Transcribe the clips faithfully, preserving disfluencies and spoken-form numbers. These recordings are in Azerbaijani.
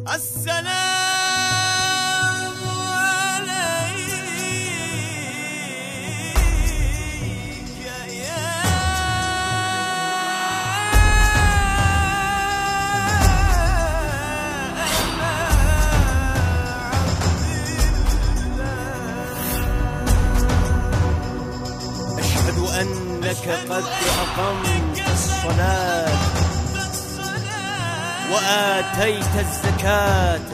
السلام عليك يا أشهد أنك قد أقمت الصلاة وآتيت الزكاة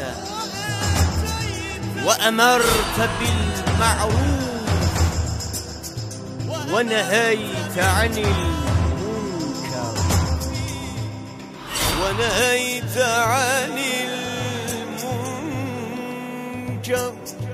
وأمرت بالمعروف ونهيت عن المنكر ونهيت عن المنكر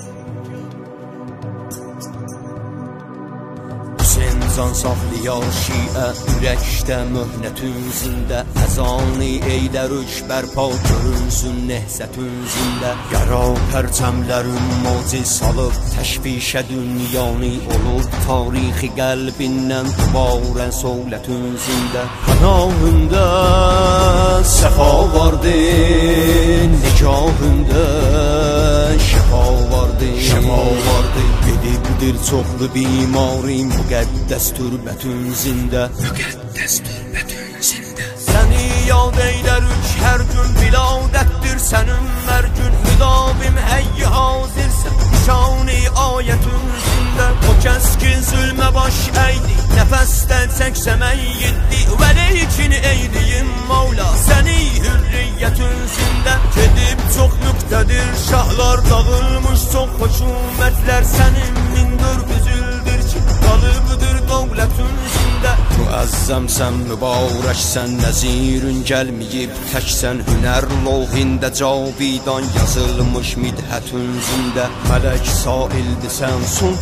Zan saxlayar şiə ürəkdə möhnətün zində Əzani eylər üç bərpa görünsün nehzətün zində Yara pərçəmlərin moci salıb təşvişə dünyanı olub Tarixi qəlbindən dubarən sohlətün zində Pənahündə səfa vardı, nikahündə şəfa vardı Şəfa vardı, gedibdir çoxlu bimarim müqəddəs türbətün zində Müqəddəs türbətün zində Səni yad eylər üç hər gün biladətdir sənin mərgün Müdavim həyyi hazirsən şan-i ayətün zində O kəs ki zülmə baş əydi nəfəsdən çəksəmək yeddi Vəleykin eydiyim Mavla səni hürriyyətün zində Gedib çox nüqtədir şahlar dağılmış çox hökumətlər Sənin mindir büzüldür ki qalıbdır dövlətün zində Müəzzəmsən, mübarəksən, nəzirün gəlməyib təksən Hünər lovhində cavidan yazılmış midhətün zində Mələk saildisən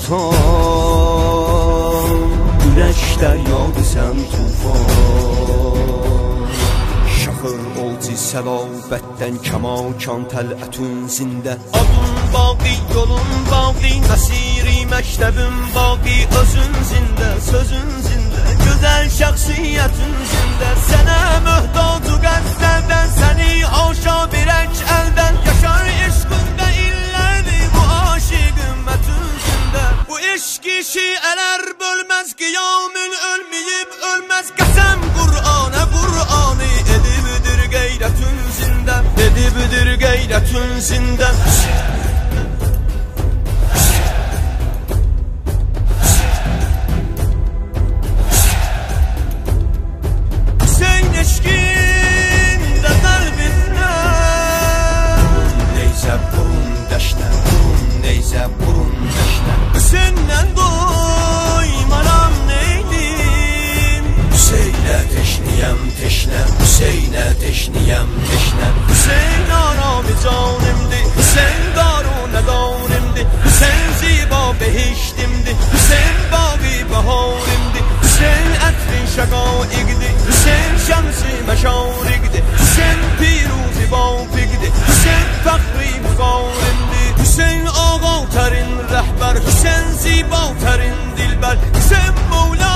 sultan Ürəkdə yadısən tufan Şaxır olci səlavətdən kəmakan tələtün zində Adın baqi, yolun baqi, məsiri məktəbin baqi Özün zində, sözün zində, gözəl şəxsiyyətin zində Sənə möhtacu qəzəldən, səni haşa birək əldən Yaşar eşqində illərdir bu aşiq ümmətün zində Bu eşqi şiələr bölməz, qiyamın ölməyib ölməz Qəsəm Qur'anə, Qur'anı edibdir qeyrətün zində Edibdir qeyrətün zində Hüseynə teşniyəm teşnəm Hüseyn arami canimdi Hüseyn darunə darimdi Hüseyn ziba behiştimdi Hüseyn bağı baharimdi Hüseyn ətrin şəqaiqdi Hüseyn şəmsi məşariqdi Hüseyn piruzi bafiqdi Hüseyn fəxri müqarimdi Hüseyn ağa tərin rəhbər Hüseyn ziba tərin dilbər Hüseyn Mevla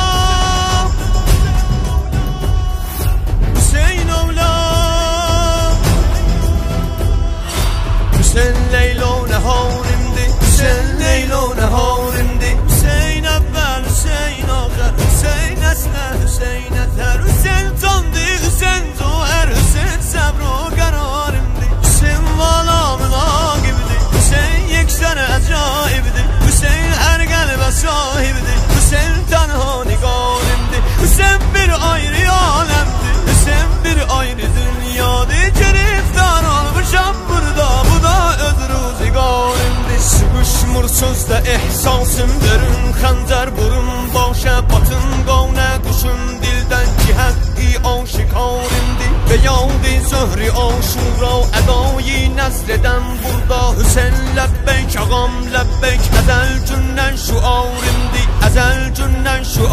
Hüseyin Leylo neharimdi Hüseyin Leylo neharimdi Hüseyin evvel Hüseyin ağır Hüseyin esne Hüseyin eter Hüseyin candı Hüseyin zuher Hüseyin sabro qararimdi Hüseyin valamın ağibdi Hüseyin yeksene acayibdi Hüseyin her qəlbə sahibdi Hüseyin tənha nigarimdi Hüseyin bir ayrı aləmdi Hüseyin bir ayrı dünyadı Giriftar olmuşam burada Bu da öz ruzigarimdi Sıkışmır sözdə ehsasım Dörün xəncər burun başa Batın qavnə quşun dildən Ki həqqi aşikarimdi Və yaldi zöhri aşura Ədayı nəzrədən burada Hüseyin ləbbeyk ağam ləbbeyk Əzəl gündən şuarimdi Əzəl gündən şuarimdi